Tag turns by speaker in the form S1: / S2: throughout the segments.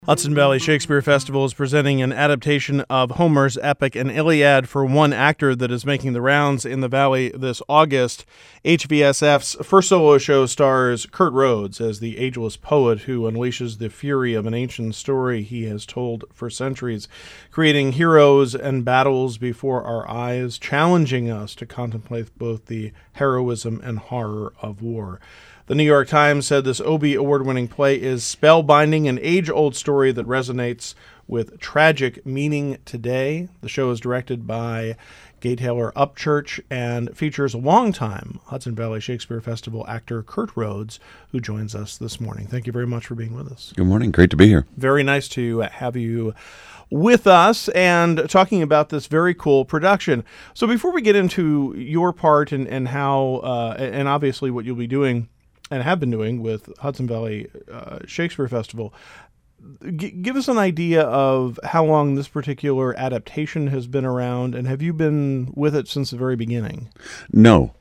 S1: Hudson Valley Shakespeare Festival is presenting an adaptation of Homer's epic, An Iliad, for one actor that is making the rounds in the Valley this August. HVSF's first solo show stars Kurt Rhodes as the ageless poet who unleashes the fury of an ancient story he has told for centuries, creating heroes and battles before our eyes, challenging us to contemplate both the heroism and horror of war. The New York Times said this Obie Award-winning play is spellbinding, an age-old story that resonates with tragic meaning today. The show is directed by Gay Taylor Upchurch and features longtime Hudson Valley Shakespeare Festival actor Kurt Rhodes, who joins us this morning. Thank you very much for being with us.
S2: Good morning. Great to be here.
S1: Very nice to have you with us and talking about this very cool production. So before we get into your part and how, and obviously what you'll be doing and have been doing with Hudson Valley Shakespeare Festival, give us an idea of how long this particular adaptation has been around, and have you been with it since the very beginning?
S2: No.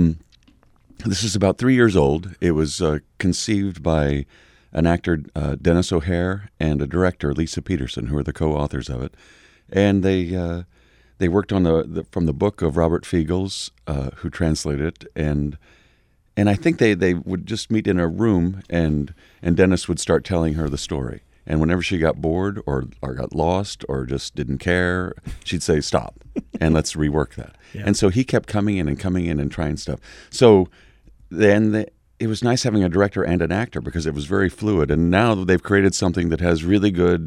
S2: This is about 3 years old. It was conceived by an actor, Dennis O'Hare, and a director, Lisa Peterson, who are the co-authors of it. And they worked on from the book of Robert Fiegels, who translated it, and I think they would just meet in a room, and Dennis would start telling her the story. And whenever she got bored or got lost or just didn't care, she'd say, stop, and let's rework that. Yeah. And so he kept coming in and trying stuff. So then it was nice having a director and an actor because it was very fluid. And now they've created something that has really good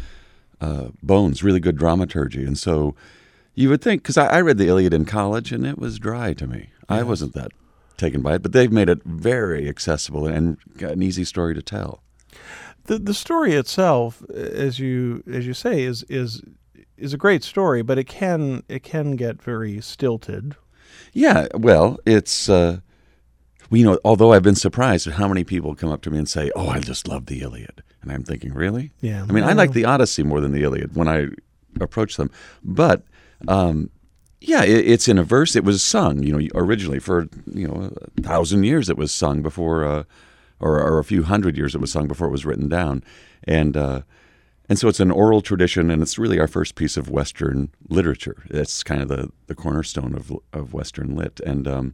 S2: bones, really good dramaturgy. And so you would think, because I read the Iliad in college, and it was dry to me. Yes. I wasn't that taken by it, but they've made it very accessible and an easy story to tell.
S1: The story itself, as you say, is a great story, but it can get very stilted.
S2: Yeah, well, it's although I've been surprised at how many people come up to me and say, "Oh, I just love the Iliad," and I'm thinking, really?
S1: Yeah.
S2: I mean, I like the Odyssey more than the Iliad when I approach them, but. Yeah, it's in a verse. It was sung, originally for 1,000 years. It was sung before, or a few hundred years. It was sung before it was written down, and so it's an oral tradition, and it's really our first piece of Western literature. That's kind of the cornerstone of Western lit, and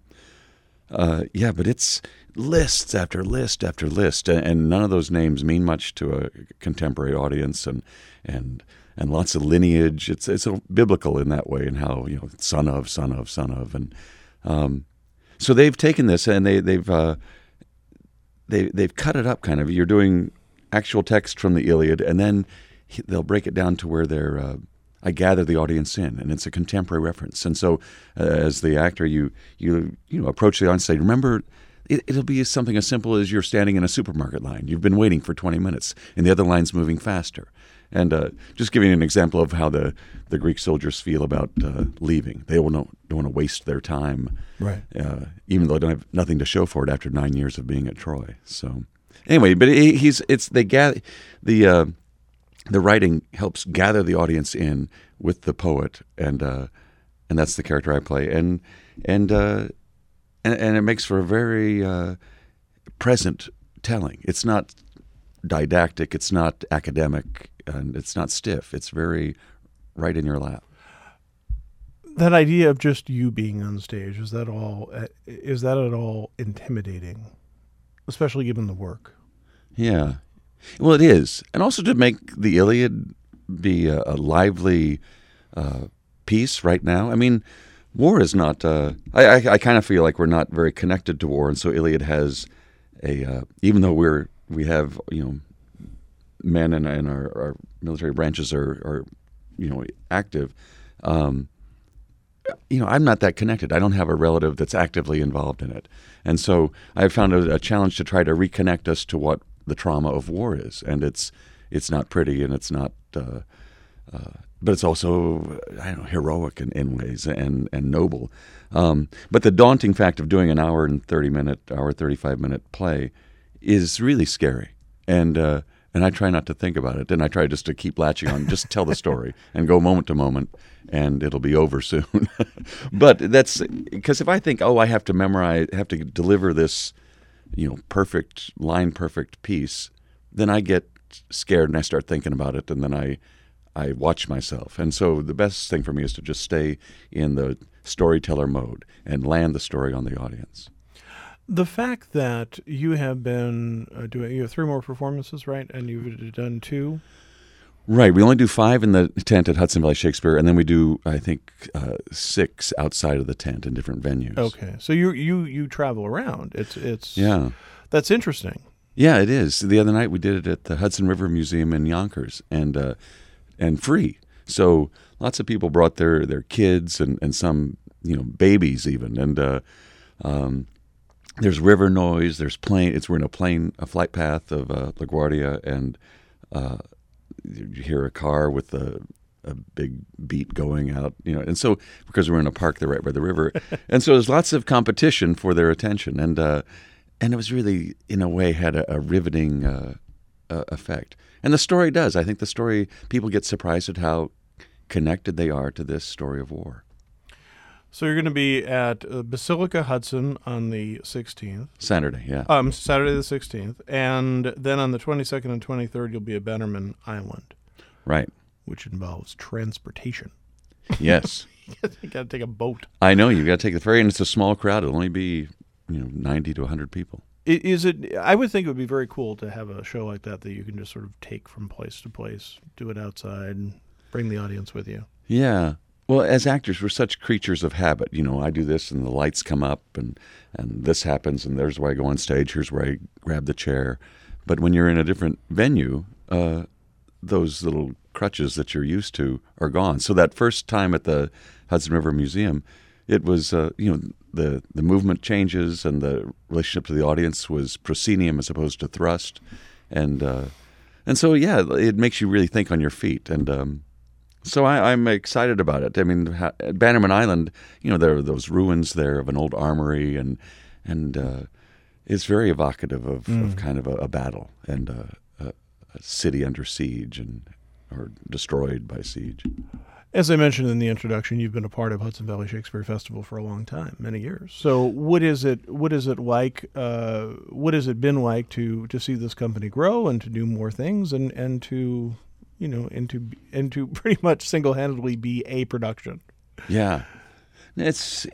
S2: but it's lists after list after list, and none of those names mean much to a contemporary audience, and lots of lineage. It's so biblical in that way, and how son of, and so they've taken this and they've cut it up kind of. You're doing actual text from the Iliad, and then they'll break it down to where they're. I gather the audience in, and it's a contemporary reference. And so, as the actor, you approach the audience and say, remember. It'll be something as simple as you're standing in a supermarket line. You've been waiting for 20 minutes, and the other line's moving faster. And just giving an example of how the Greek soldiers feel about leaving. They don't want to waste their time,
S1: right?
S2: Even though they don't have nothing to show for it after 9 years of being at Troy. So anyway, but the writing helps gather the audience in with the poet, and that's the character I play, and it makes for a very present telling. It's not didactic, it's not academic, and it's not stiff. It's very right in your lap.
S1: That idea of just you being on stage, is that at all intimidating, especially given the work?
S2: Yeah. Well, it is. And also to make the Iliad be a lively piece right now. I mean, war is not. I kind of feel like we're not very connected to war, and so Iliad has even though we have men and our military branches are active. I'm not that connected. I don't have a relative that's actively involved in it, and so I've found a challenge to try to reconnect us to what the trauma of war is, and it's not pretty, and it's not. But it's also, heroic in ways and noble. But the daunting fact of doing an hour 35 minute play is really scary. And I try not to think about it. And I try just to keep latching on, just tell the story and go moment to moment, and it'll be over soon. But that's because if I think, I have to deliver this, perfect piece, then I get scared and I start thinking about it, and then I watch myself. And so the best thing for me is to just stay in the storyteller mode and land the story on the audience.
S1: The fact that you have been you have 3 more performances, right? And you've done 2?
S2: Right. We only do 5 in the tent at Hudson Valley Shakespeare, and then we do, I think, 6 outside of the tent in different venues.
S1: Okay. So you travel around. It's
S2: Yeah.
S1: That's interesting.
S2: Yeah, it is. The other night we did it at the Hudson River Museum in Yonkers, and free. So lots of people brought their kids and some babies even, and there's river noise. There's plane. We're in a flight path of LaGuardia, and you hear a car with a big beat going out, and so because we're in a park there right by the river, and so there's lots of competition for their attention, and it was really, in a way, had a riveting effect. And the story does. I think the story, people get surprised at how connected they are to this story of war.
S1: So you're going to be at Basilica Hudson on the 16th.
S2: Saturday, yeah.
S1: Saturday the 16th. And then on the 22nd and 23rd, you'll be at Bannerman Island.
S2: Right.
S1: Which involves transportation.
S2: Yes.
S1: You got to take a boat.
S2: I know. You got to take the ferry, and it's a small crowd. It'll only be 90 to 100 people.
S1: I would think it would be very cool to have a show like that you can just sort of take from place to place, do it outside, and bring the audience with you.
S2: Yeah. Well, as actors, we're such creatures of habit. I do this, and the lights come up, and this happens, and there's where I go on stage. Here's where I grab the chair. But when you're in a different venue, those little crutches that you're used to are gone. So that first time at the Hudson River Museum, it was, the movement changes, and the relationship to the audience was proscenium as opposed to thrust, and so it makes you really think on your feet, and so I'm excited about it. I mean, at Bannerman Island, there are those ruins there of an old armory, and it's very evocative of kind of a battle and a city under siege or destroyed by siege.
S1: As I mentioned in the introduction, you've been a part of Hudson Valley Shakespeare Festival for a long time, many years. So what is it like? What has it been like to see this company grow and to do more things and to pretty much single-handedly be a production?
S2: Yeah, it's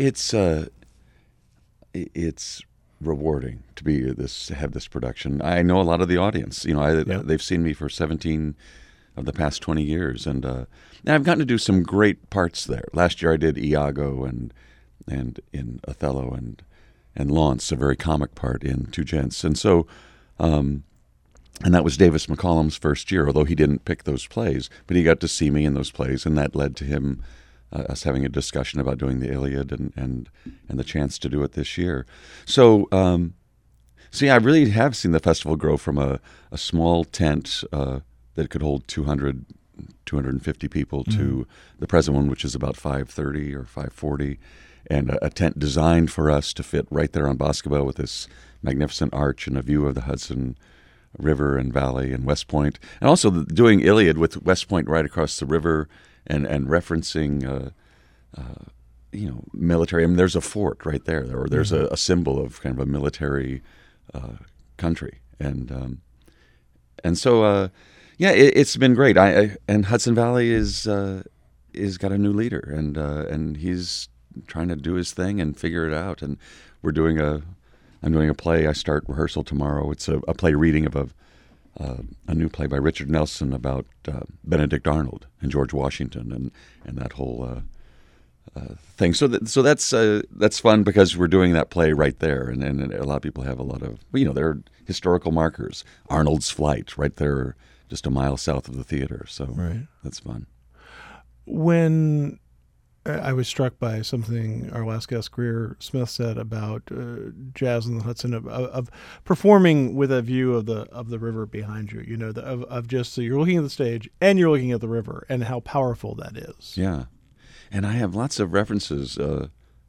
S2: rewarding to have this production. I know a lot of the audience. They've seen me for 17 of the past 20 years, and I've gotten to do some great parts there. Last year I did Iago and in Othello and Launce, a very comic part in Two Gents, and so and that was Davis McCollum's first year, although he didn't pick those plays, but he got to see me in those plays, and that led to him us having a discussion about doing the Iliad and the chance to do it this year. So I really have seen the festival grow from a small tent that could hold 250 people to the present one, which is about 530 or 540, and a tent designed for us to fit right there on Boscobel with this magnificent arch and a view of the Hudson River and Valley and West Point, and also doing Iliad with West Point right across the river and referencing military. I mean, there's a fort right there, or there's a symbol of kind of a military country, and so it's been great. And Hudson Valley is got a new leader, and he's trying to do his thing and figure it out. And I'm doing a play. I start rehearsal tomorrow. It's a play reading of a new play by Richard Nelson about Benedict Arnold and George Washington and that whole thing. So that's fun because we're doing that play right there, and a lot of people have a lot of there are historical markers. Arnold's flight right there, just a mile south of the theater. So
S1: right.
S2: That's fun.
S1: When I was struck by something our last guest, Greer Smith, said about jazz in the Hudson of performing with a view of the river behind you. Of just so you're looking at the stage and you're looking at the river, and how powerful that is.
S2: Yeah, and I have lots of references, to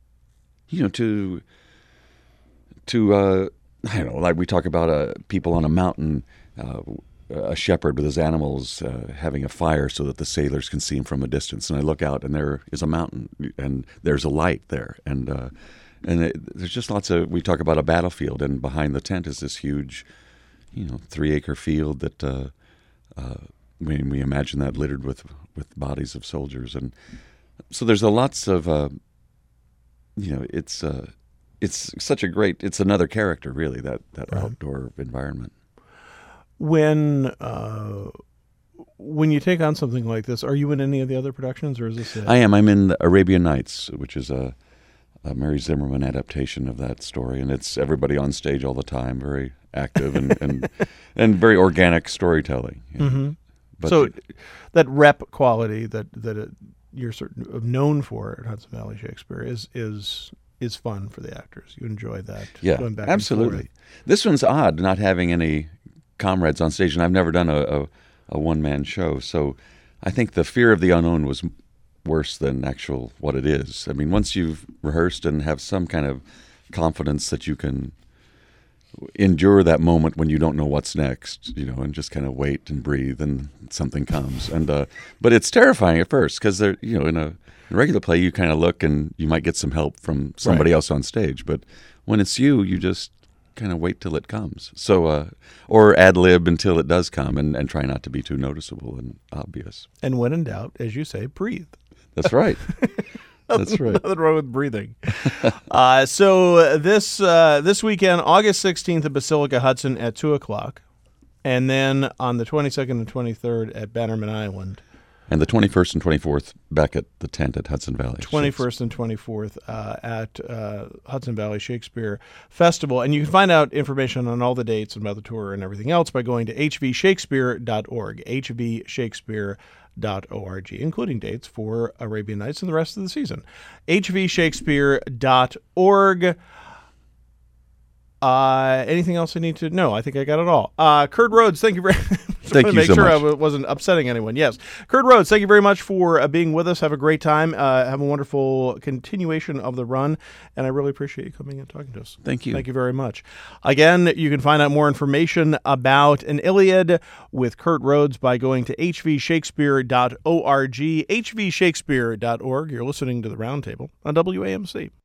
S2: I don't know, like we talk about people on a mountain. A shepherd with his animals having a fire so that the sailors can see him from a distance. And I look out, and there is a mountain, and there's a light there. And there's just lots of. We talk about a battlefield, and behind the tent is this huge, 3-acre field that We imagine that littered with bodies of soldiers, and so there's lots of it's such a great. It's another character, really, that
S1: Right.
S2: outdoor environment.
S1: When you take on something like this, are you in any of the other productions, or is this it?
S2: I am. I'm in Arabian Nights, which is a Mary Zimmerman adaptation of that story, and it's everybody on stage all the time, very active and very organic storytelling.
S1: Mm-hmm.
S2: But
S1: So that rep quality that you're sort of known for at Hudson Valley Shakespeare is fun for the actors. You enjoy that.
S2: yeah,
S1: going back
S2: absolutely.
S1: And forth.
S2: This one's odd, not having any comrades on stage, and I've never done a one-man show, so I think the fear of the unknown was worse than actual what it is. I mean, once you've rehearsed and have some kind of confidence that you can endure that moment when you don't know what's next, and just kind of wait and breathe and something comes. And but it's terrifying at first because in a regular play you kind of look and you might get some help from somebody
S1: Right.
S2: else on stage, but when it's you just kind of wait till it comes. So or ad lib until it does come and try not to be too noticeable and obvious.
S1: And when in doubt, as you say, breathe.
S2: That's right. That's right.
S1: Nothing wrong with breathing. So this weekend, August 16th at Basilica Hudson at 2:00, and then on the 22nd and 23rd at Bannerman Island.
S2: And the 21st and 24th back at the tent at Hudson Valley.
S1: 21st and 24th at Hudson Valley Shakespeare Festival. And you can find out information on all the dates and about the tour and everything else by going to hvshakespeare.org, hvshakespeare.org, including dates for Arabian Nights and the rest of the season. hvshakespeare.org. Anything else I need to know? I think I got it all. Kurt Rhodes, thank you very much.
S2: Thank you
S1: make
S2: so
S1: sure
S2: much.
S1: I wasn't upsetting anyone. Yes. Kurt Rhodes, thank you very much for being with us. Have a great time. Have a wonderful continuation of the run. And I really appreciate you coming and talking to us.
S2: Thank you.
S1: Thank you very much. Again, you can find out more information about an Iliad with Kurt Rhodes by going to hvshakespeare.org, hvshakespeare.org. You're listening to The Roundtable on WAMC.